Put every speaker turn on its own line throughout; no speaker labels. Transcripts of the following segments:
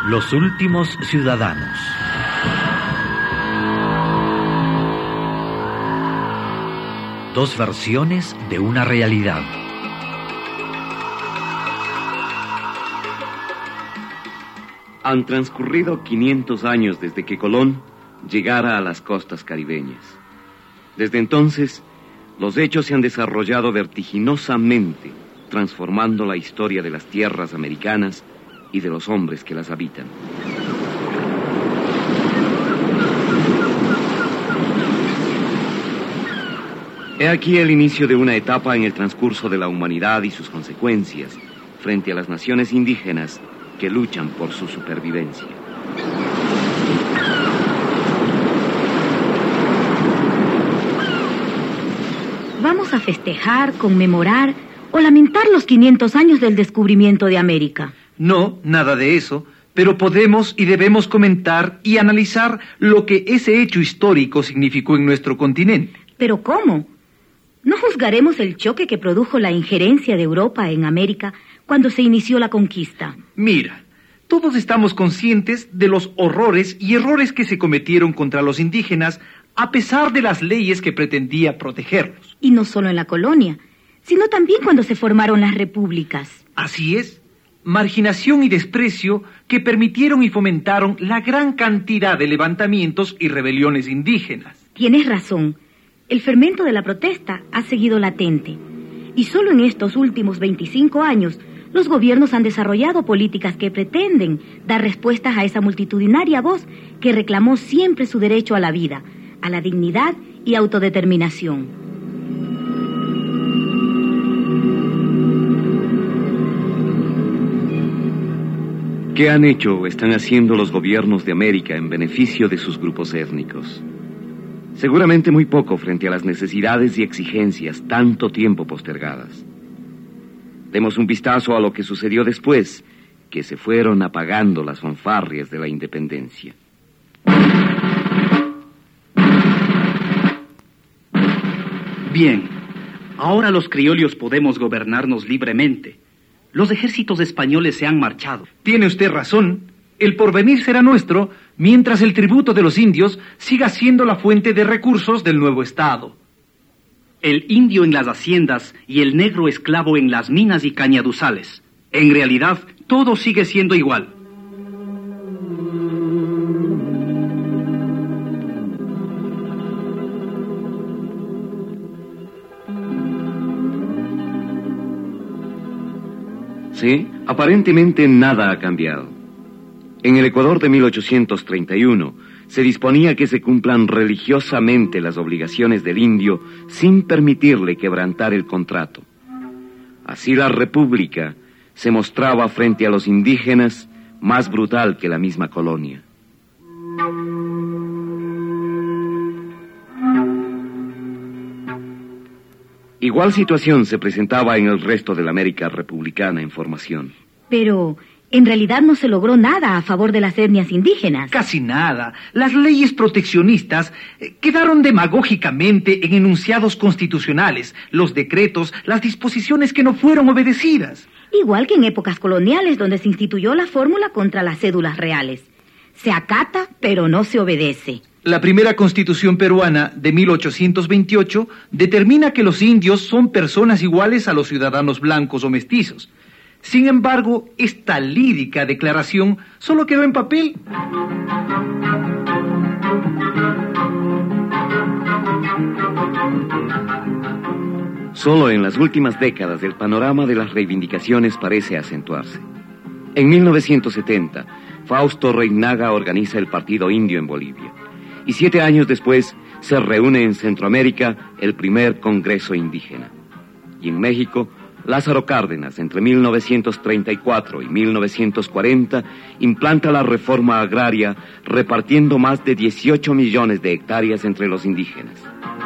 Los últimos ciudadanos. Dos versiones de una realidad.
Han transcurrido 500 años desde que Colón llegara a las costas caribeñas. Desde entonces, los hechos se han desarrollado vertiginosamente, transformando la historia de las tierras americanas y de los hombres que las habitan. He aquí el inicio de una etapa en el transcurso de la humanidad y sus consecuencias frente a las naciones indígenas que luchan por su supervivencia.
Vamos a festejar, conmemorar o lamentar los 500 años del descubrimiento de América.
No, nada de eso, pero podemos y debemos comentar y analizar lo que ese hecho histórico significó en nuestro continente.
¿Pero cómo? ¿No juzgaremos el choque que produjo la injerencia de Europa en América cuando se inició la conquista?
Mira, todos estamos conscientes de los horrores y errores que se cometieron contra los indígenas a pesar de las leyes que pretendía protegerlos.
Y no solo en la colonia, sino también cuando se formaron las repúblicas.
Así es, marginación y desprecio que permitieron y fomentaron la gran cantidad de levantamientos y rebeliones indígenas.
Tienes razón. El fermento de la protesta ha seguido latente. Y solo en estos últimos 25 años, los gobiernos han desarrollado políticas que pretenden dar respuestas a esa multitudinaria voz que reclamó siempre su derecho a la vida, a la dignidad y autodeterminación.
¿Qué han hecho o están haciendo los gobiernos de América en beneficio de sus grupos étnicos? Seguramente muy poco frente a las necesidades y exigencias tanto tiempo postergadas. Demos un vistazo a lo que sucedió después, que se fueron apagando las fanfarrias de la independencia.
Bien, ahora los criollos podemos gobernarnos libremente. Los ejércitos españoles se han marchado.
Tiene usted razón. El porvenir será nuestro, mientras el tributo de los indios siga siendo la fuente de recursos del nuevo Estado.
El indio en las haciendas y el negro esclavo en las minas y cañaduzales. En realidad, todo sigue siendo igual.
Sí, aparentemente nada ha cambiado. En el Ecuador de 1831 se disponía que se cumplan religiosamente las obligaciones del indio sin permitirle quebrantar el contrato. Así la República se mostraba frente a los indígenas más brutal que la misma colonia. Igual situación se presentaba en el resto de la América republicana en formación.
Pero en realidad no se logró nada a favor de las etnias indígenas.
Casi nada. Las leyes proteccionistas quedaron demagógicamente en enunciados constitucionales, los decretos, las disposiciones que no fueron obedecidas.
Igual que en épocas coloniales, donde se instituyó la fórmula contra las cédulas reales. Se acata, pero no se obedece.
La primera Constitución peruana de 1828 determina que los indios son personas iguales a los ciudadanos blancos o mestizos. Sin embargo, esta lírica declaración solo quedó en papel.
Solo en las últimas décadas el panorama de las reivindicaciones parece acentuarse. En 1970, Fausto Reynaga organiza el Partido Indio en Bolivia. Y 7 años después se reúne en Centroamérica el primer Congreso Indígena. Y en México, Lázaro Cárdenas, entre 1934 y 1940, implanta la reforma agraria repartiendo más de 18 millones de hectáreas entre los indígenas.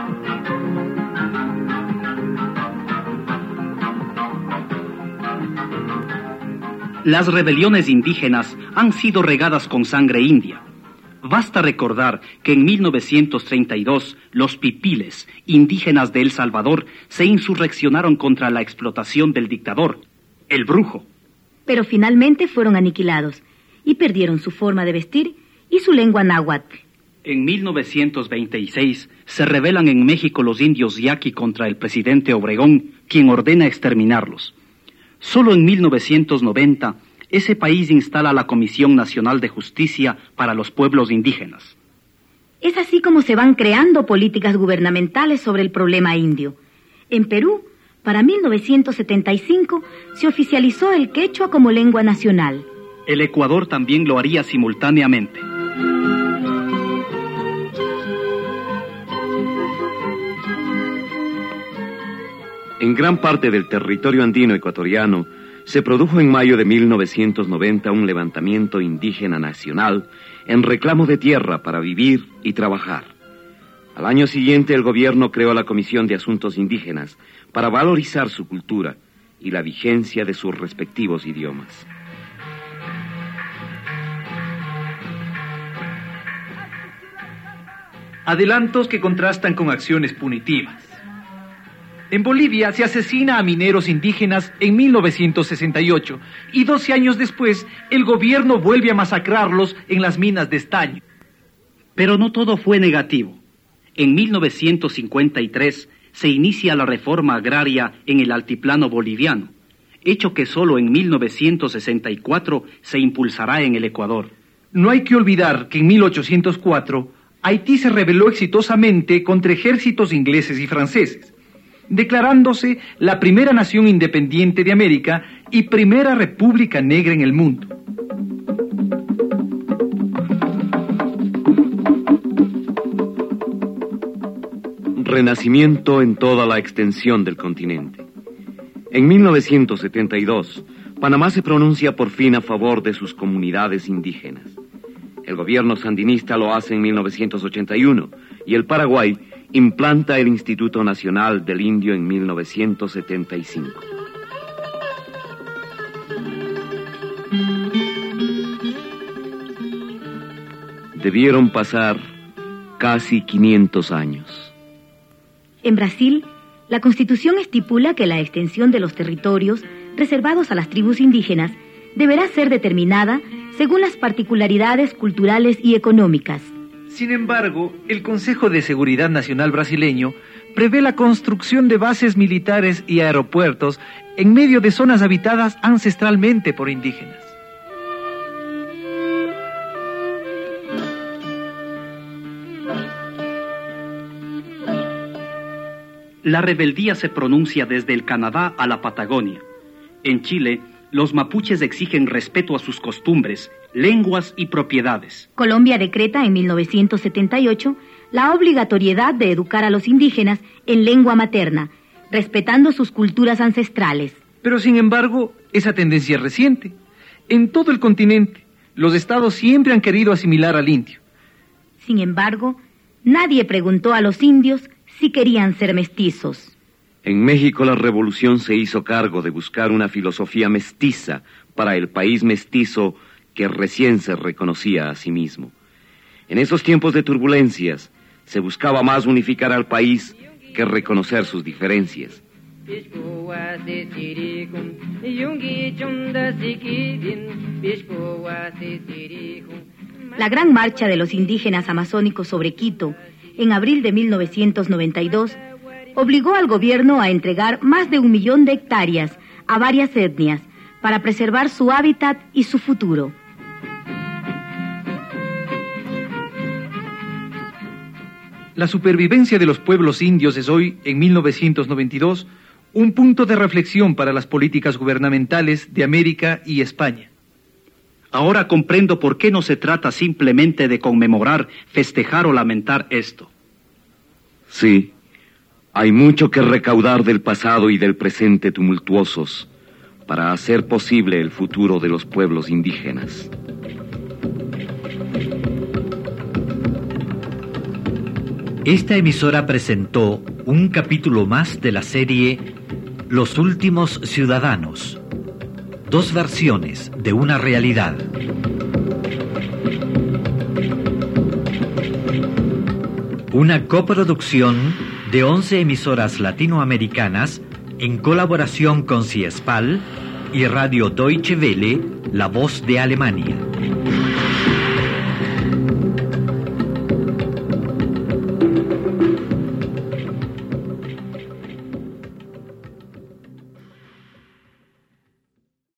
Las rebeliones indígenas han sido regadas con sangre india. Basta recordar que en 1932 los pipiles, indígenas de El Salvador, se insurreccionaron contra la explotación del dictador, el Brujo.
Pero finalmente fueron aniquilados. y perdieron su forma de vestir y su lengua náhuatl.
En 1926 se rebelan en México los indios yaqui contra el presidente Obregón, quien ordena exterminarlos. Solo en 1990 ese país instala la Comisión Nacional de Justicia para los Pueblos Indígenas.
Es así como se van creando políticas gubernamentales sobre el problema indio. En Perú, para 1975, se oficializó el quechua como lengua nacional.
El Ecuador también lo haría simultáneamente.
En gran parte del territorio andino ecuatoriano se produjo en mayo de 1990 un levantamiento indígena nacional en reclamo de tierra para vivir y trabajar. Al año siguiente el gobierno creó la Comisión de Asuntos Indígenas para valorizar su cultura y la vigencia de sus respectivos idiomas.
Adelantos que contrastan con acciones punitivas. En Bolivia se asesina a mineros indígenas en 1968 y 12 años después el gobierno vuelve a masacrarlos en las minas de estaño.
Pero no todo fue negativo. En 1953 se inicia la reforma agraria en el altiplano boliviano, hecho que solo en 1964 se impulsará en el Ecuador.
No hay que olvidar que en 1804 Haití se rebeló exitosamente contra ejércitos ingleses y franceses, declarándose la primera nación independiente de América y primera república negra en el mundo.
Renacimiento en toda la extensión del continente. En 1972, Panamá se pronuncia por fin a favor de sus comunidades indígenas. El gobierno sandinista lo hace en 1981 y el Paraguay implanta el Instituto Nacional del Indio en 1975. Debieron pasar casi 500 años.
En Brasil, la Constitución estipula que la extensión de los territorios reservados a las tribus indígenas deberá ser determinada según las particularidades culturales y económicas.
Sin embargo, el Consejo de Seguridad Nacional brasileño prevé la construcción de bases militares y aeropuertos en medio de zonas habitadas ancestralmente por indígenas.
La rebeldía se pronuncia desde el Canadá a la Patagonia. En Chile, los mapuches exigen respeto a sus costumbres, lenguas y propiedades.
Colombia decreta en 1978 la obligatoriedad de educar a los indígenas en lengua materna, respetando sus culturas ancestrales.
Pero sin embargo, esa tendencia es reciente. En todo el continente, los estados siempre han querido asimilar al indio.
Sin embargo, nadie preguntó a los indios si querían ser mestizos.
En México la revolución se hizo cargo de buscar una filosofía mestiza para el país mestizo que recién se reconocía a sí mismo. En esos tiempos de turbulencias se buscaba más unificar al país que reconocer sus diferencias.
La gran marcha de los indígenas amazónicos sobre Quito, en abril de 1992, obligó al gobierno a entregar más de 1 millón de hectáreas a varias etnias para preservar su hábitat y su futuro.
La supervivencia de los pueblos indios es hoy, en 1992, un punto de reflexión para las políticas gubernamentales de América y España.
Ahora comprendo por qué no se trata simplemente de conmemorar, festejar o lamentar esto.
Sí, hay mucho que recaudar del pasado y del presente tumultuosos para hacer posible el futuro de los pueblos indígenas.
Esta emisora presentó un capítulo más de la serie Los Últimos Ciudadanos. 2 versiones de una realidad. Una coproducción de 11 emisoras latinoamericanas en colaboración con CIESPAL y Radio Deutsche Welle, La Voz de Alemania.